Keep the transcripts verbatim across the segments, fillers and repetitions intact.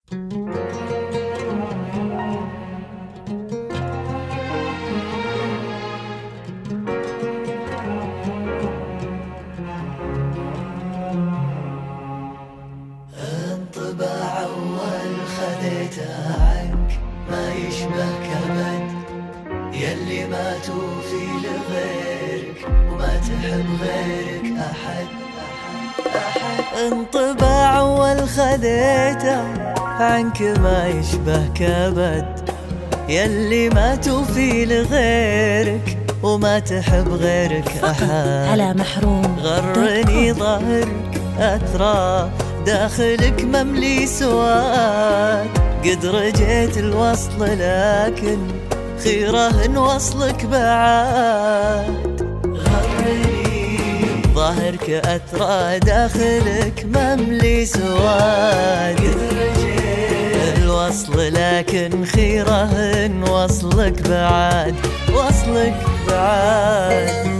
انطباع أول خذيته عنك ما يشبهك أبد، يلي ما توفي لغيرك وما تحب غيرك أحد. انطباع أول خذيته عنك ما يشبهك أبد، يلي ما توفي لغيرك وما تحب غيرك أحد. على محروم غرني ظهرك أترى داخلك مملي سواد، قد رجيت الوصل لكن خيره نوصلك بعاد. غرني ظهرك أترى داخلك مملي سواد، قد رجيت الوصل لكن خيره نوصلك بعاد، وصلك بعاد.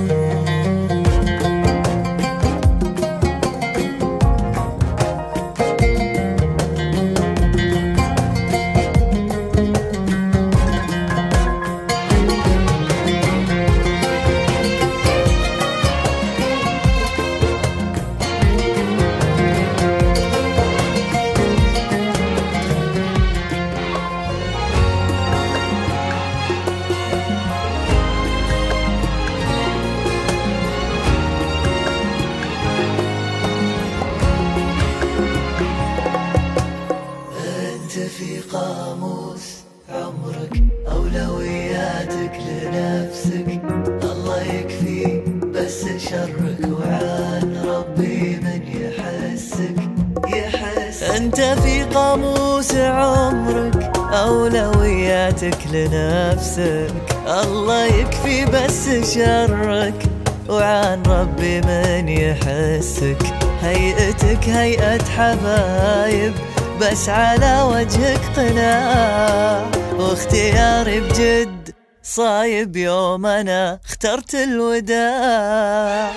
في قاموس عمرك أولوياتك لنفسك، الله يكفي بس شرك وعان ربي من يحسك يحس. أنت في قاموس عمرك أولوياتك لنفسك، الله يكفي بس شرك وعن ربي من يحسك. هيئتك هيئة حبايب بس على وجهك قناع، واختياري بجد صايب يوم أنا اخترت الوداع.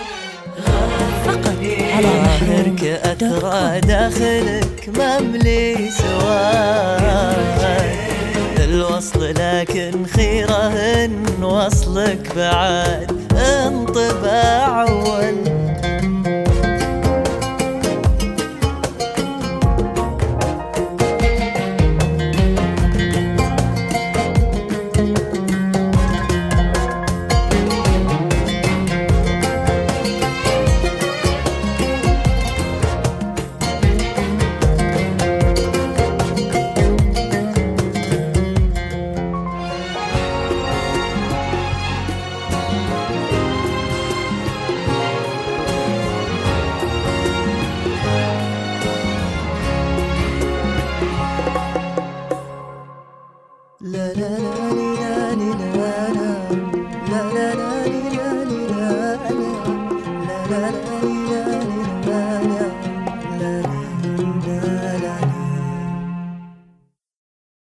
ظاهرك أترى داخلك مملي سواد، الوصل لكن خيره وصلك بعاد. انطباع أول